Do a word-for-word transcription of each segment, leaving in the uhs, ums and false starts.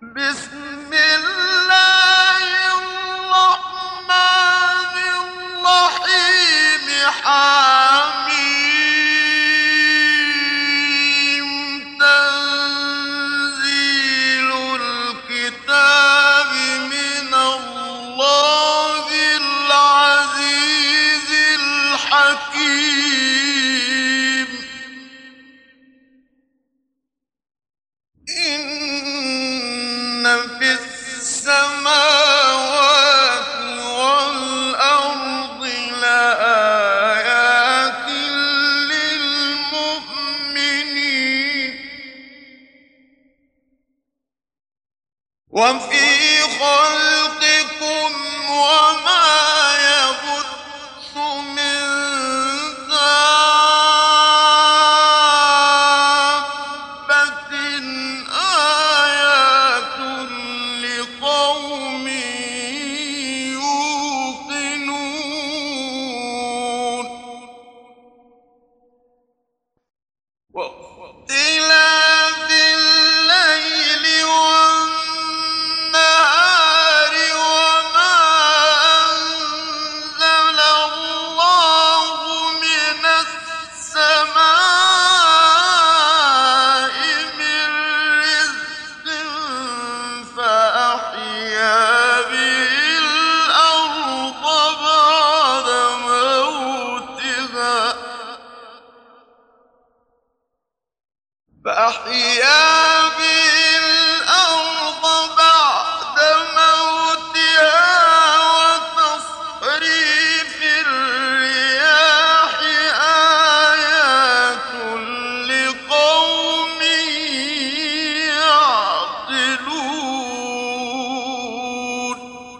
بسم الله الرحمن الرحيم حميم تنزيل الكتاب من الله العزيز الحكيم إن في السماوات والأرض لآيات للمؤمنين وفي خلقكم وما يبث من دابة آيات لقوم يوقنون واختلاف الليل والنهار وما أنزل الله من السماء من رزق فأحيا به الأرض بعد موتها فأحيا به الأرض بعد موتها وتصريف الرياح آيات لقوم يعقلون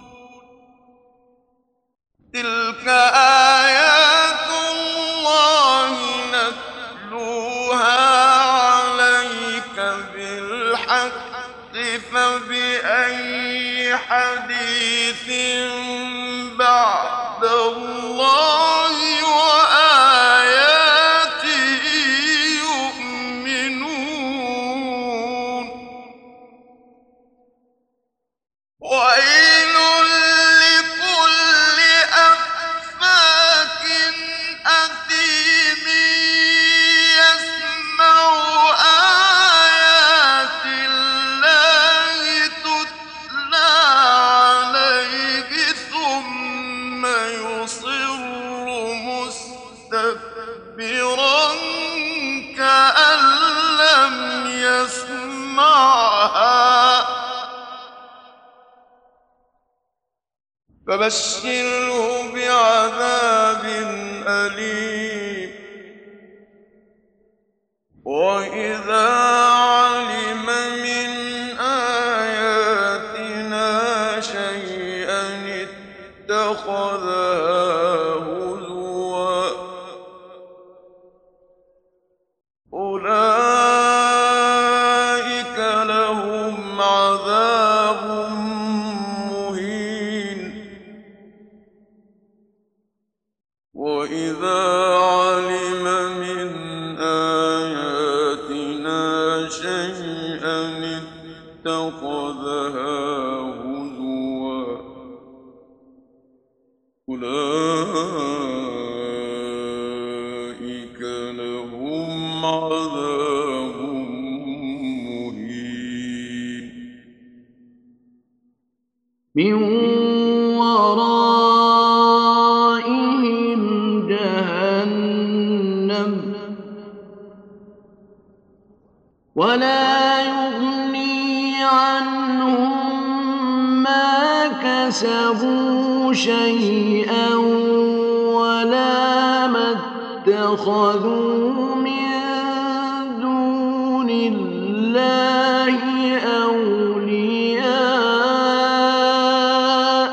تلك آيات الله نتلوها عليك بالحق فبأي حديث بعد الله وآياته يؤمنون ويل لكل أفاك أثيم يسمع آيات الله تتلى عليه ثم يصر مستكبرا كأن لم يسمعها فبشره بعذاب أليم وإذا علم من آياتنا شيئا اتخذها هزوا أولئك لهم عذاب مهين وإذا علم من آياتنا شيئا اتخذها هزوا أولئك لهم عذاب مهين من ورائهم جهنم ولا يغني عنهم ما كسبوا شيئا ولا ما اتخذوا من دون الله أولياء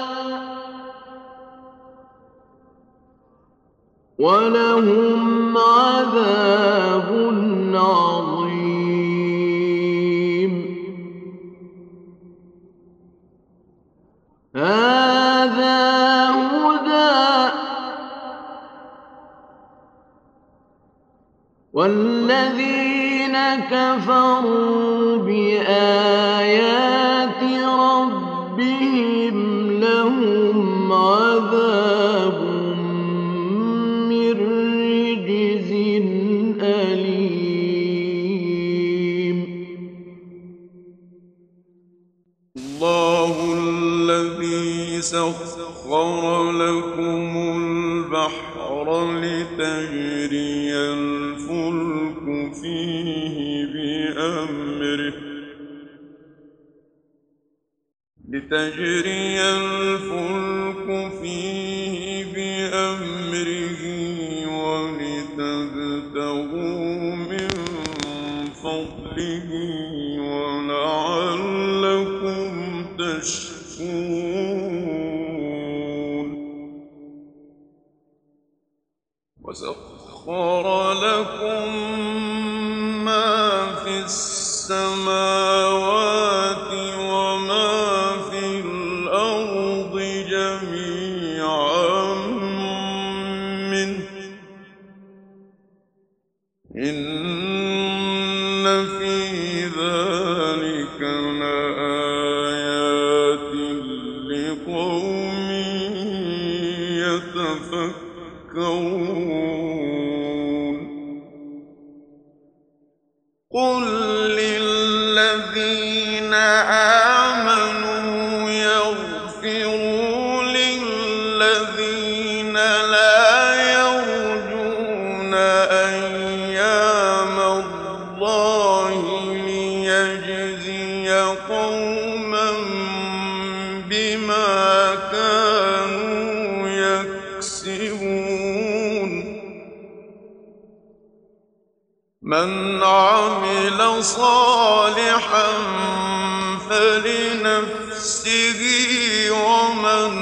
ولهم عذاب عظيم هذا هدى والذين كفروا بآيات الله الذي سخر لكم البحر لتجري الفلك فيه بأمره لتجري الفلك فيه بأمره ولتبتغوا من فضله ولعلكم تشكرون وسخر لكم ما في السماوات وما في الأرض جميعا منه إن في ذلك لآيات لقوم يتفكرون قل للذين آمنوا يغفروا للذين لا يرجون أيام الله ليجزي قوما بما كانوا يكسبون من عمل صالحا فلنفسه ومن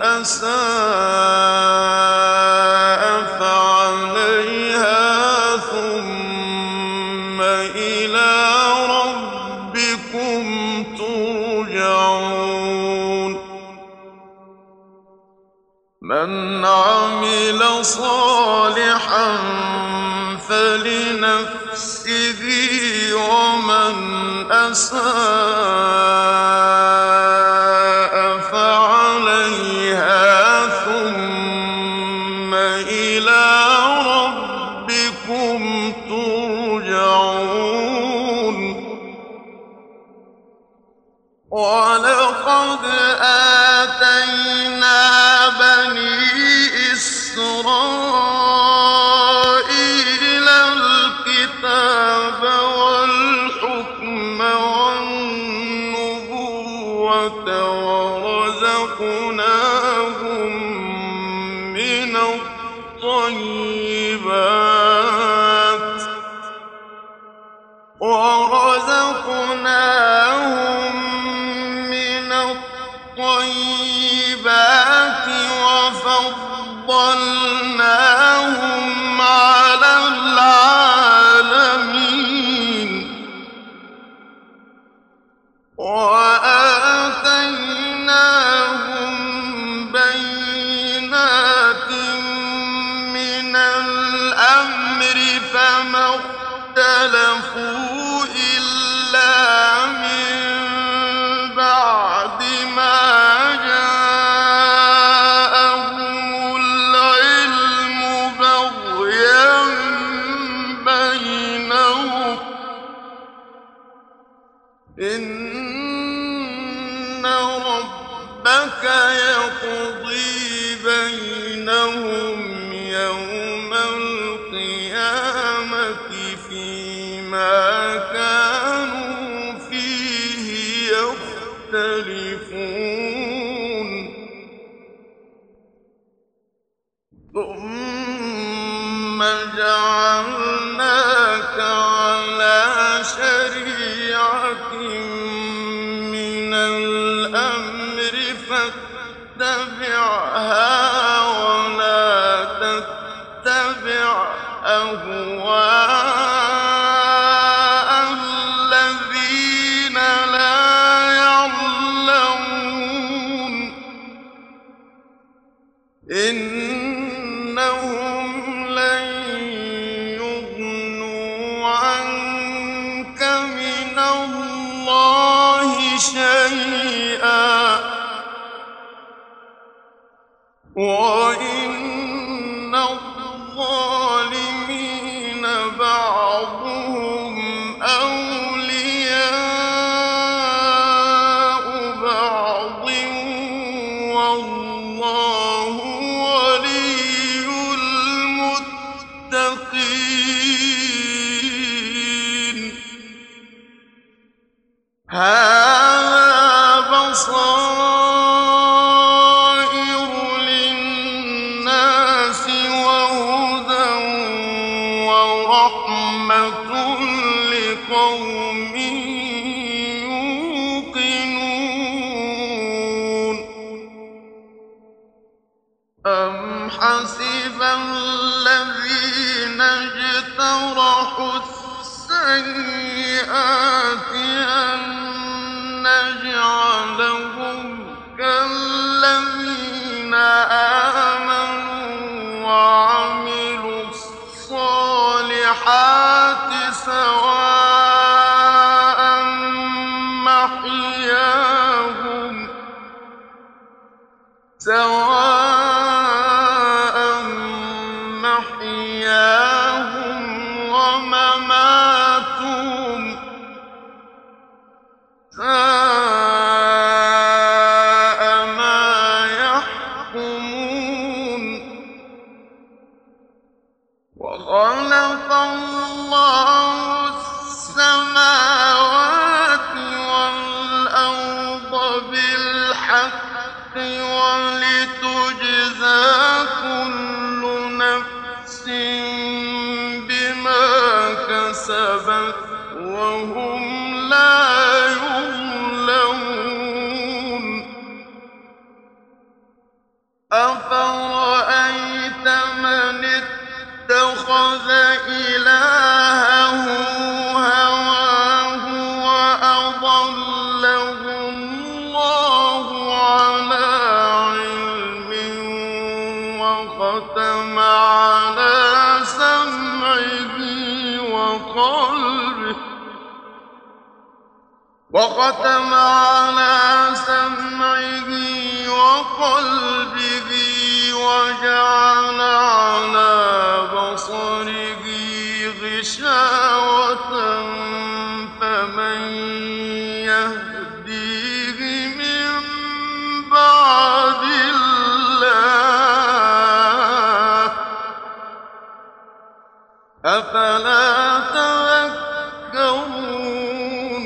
أساء فعليها ثم إلى ربكم ترجعون من عمل صالحا فلنفسه ومن أساء فعليها ثم إلى ربكم ترجعون ولقد آتينا بني إسرائيل الكتاب والحكم والنبوة ورزقناهم من الطيبات ورزقناهم من الطيبات وفضلناهم على العالمين وآتيناهم بينات من الأمر فما اختلفوا إلا من بعد ما جاءهم العلم بغيا بينهم إن ربك يقضي بينهم يوم القيامة فيما كانوا فيه يختلفون ثم جعلناك على شريعة من الأمر فاتبعها ولا تتبع أهواء الذين لا يعلمون إنهم لن يغنوا عنك من الله شيئا وإن الظالمين بعضهم أولياء وبصائر للناس وهدى ورحمة لقوم يوقنون أم حسب الذين اجترحوا السيئات أن نجعلهم كالذين آمنوا وعملوا الصالحات سواء محياهم سواء محياهم ومماتهم ساء ما يحكمون وخلق الله السماوات والأرض بالحق ولتجزى كل نفس بما كسبت وهم لا يظلمون أفرأيت من اتخذ إلهه هواه وأضله الله على علم وختم على سمعه وقلبه وختم على سمعه وقلبه وجعل على بصره غشاوة فمن يهديه من بعد الله أفلا تذكرون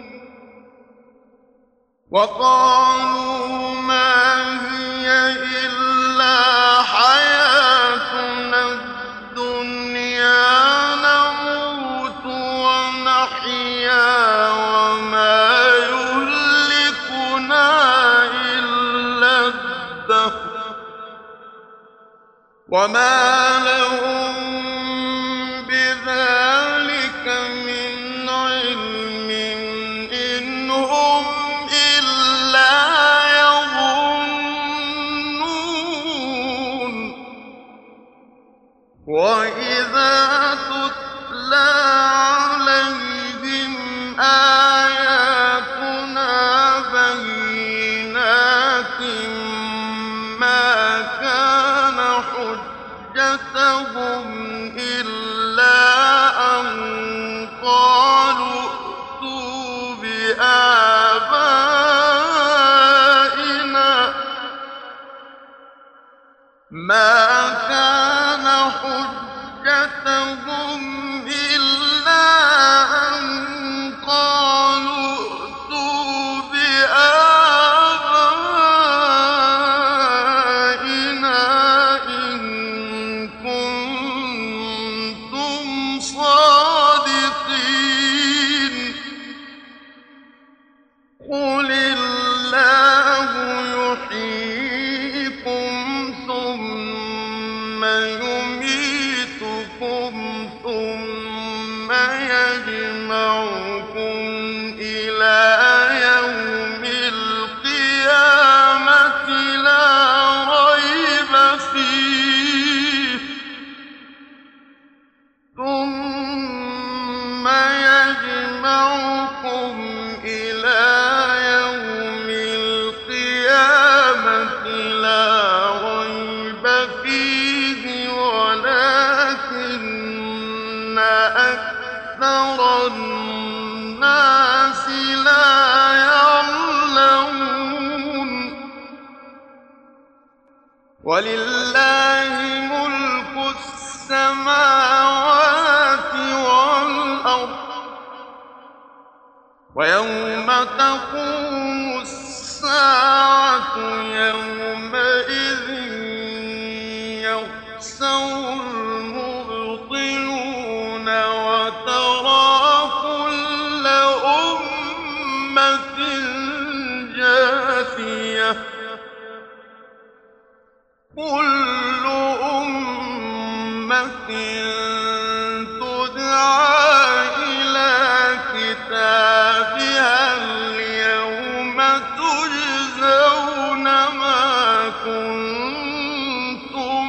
وقالوا ما هي إلا حياتنا الدنيا نموت ونحيا وما يهلكنا إلا الدهر وما لهم بذلك من علم إن هم إلا يظنون وإذا تتلى عليهم آياتنا بينات ما كان حجتهم إلا أن قالوا ائتوا بآبائنا ما كان حجتهم إلا أن قالوا ائتوا بآبائنا إن كنتم صادقين قل الله يحييكم ثم يميتكم ثم يجمعكم إلى يوم القيامة لا ريب فيه ثم يجمعكم إلى يوم القيامة لا ريب فيه ولكن أكثر الناس لا يعلمون ولله ملك السماوات والأرض ويوم تقوم الساعة السَّاعَةُ يَوْمَئِذٍ يَخْسَرُ الْمُبْطِلُونَ وَتَرَىٰ كُلَّ أُمَّةٍ جَاثِيَةً كُلُّ أُمَّةٍ تُدْعَىٰ إِلَىٰ كِتَابِهَا الْيَوْمَ تُجْزَوْنَ مَا كُنتُمْ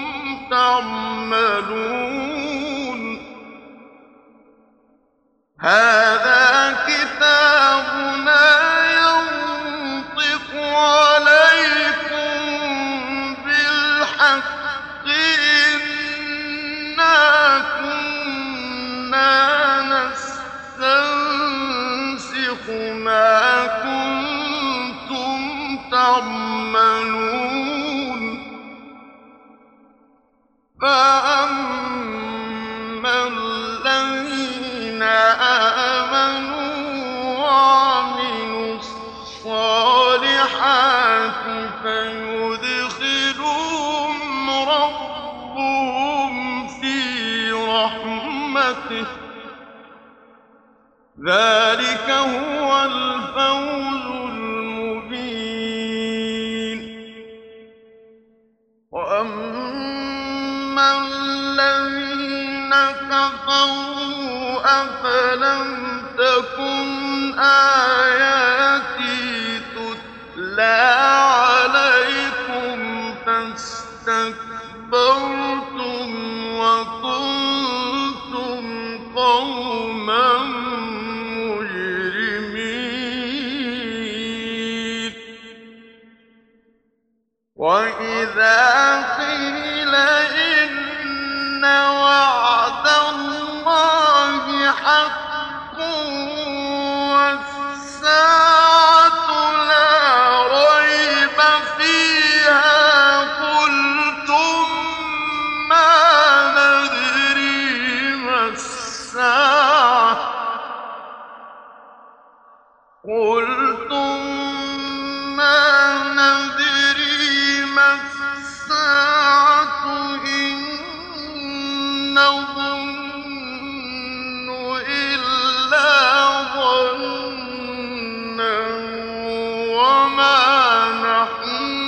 تَعْمَلُونَ هَٰذَا كِتَابُنَا يَنطِقُ عَلَيْكُم بِالْحَقِّ إِنَّا كُنَّا نَسْتَنسِخُ مَا كُنتُمْ تَعْمَلُونَ فَأَمَّا الَّذِينَ آمَنُوا وَعَمِلُوا الصَّالِحَاتِ فَيُدْخِلُهُمْ رَبُّهُمْ فِي رَحْمَتِهِ ۚ ذَٰلِكَ هُوَ الْفَوْزُ الْمُبِينُ وَأَمَّا الَّذِينَ كَفَرُوا أَفَلَمْ تَكُنْ آيَاتِي تُتْلَىٰ عَلَيْكُمْ فَاسْتَكْبَرْتُمْ وَكُنتُمْ قَوْمًا مُّجْرِمِينَ وَإِذَا قِيلَ إِنَّ وَعْدَ اللَّهِ حَقٌّ وَالسَّاعَةُ لَا رَيْبَ فِيهَا قُلْتُم مَّا نَدْرِي مَا السَّاعَةُ قُلْتُم مَّا نَدْرِي مَا السَّاعَةُ إِن نَّظُنُّ إِلَّا ظَنًّا وَمَا نَحْنُ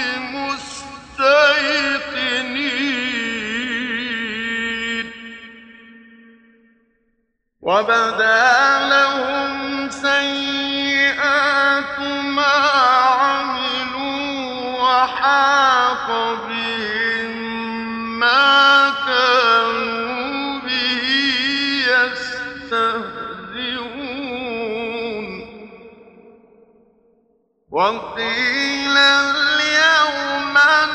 بِمُسْتَيْقِنِينَ وَبَدَا لَهُمْ سَيِّئَاتُ مَا عَمِلُوا وَحَاقَ بِهِم مَّا كَانُوا بِهِ يَسْتَهْزِئُونَ وَقِيلَ الْيَوْمَ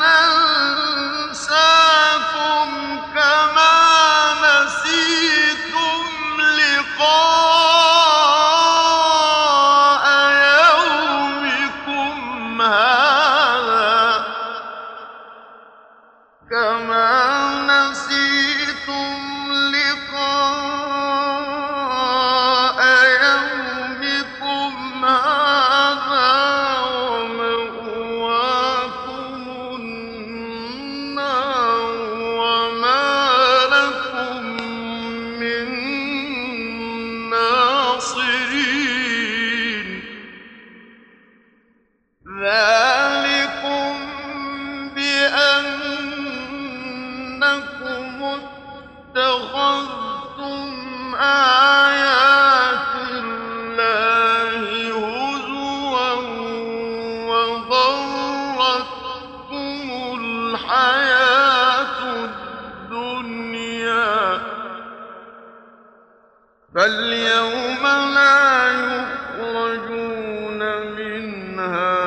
نَنسَاكُمْ كَمَا نَسِيتُمْ لِقَاءَ يَوْمِكُمْ هَٰذَا كَمَا نَسِيتُمْ لِقَاءَ يَوْمِكُمْ هَٰذَا وَمَأْوَاكُمُ النَّارُ وَمَا لَكُم مِّن نَّاصِرِينَ ذَٰلِكُم بِأَنَّكُمُ اتَّخَذْتُمْ آيَاتِ اللَّهِ هُزُوًا وَغَرَّتْكُمُ الْحَيَاةُ الدُّنْيَا فَالْيَوْمَ لَا يُخْرَجُونَ مِنْهَا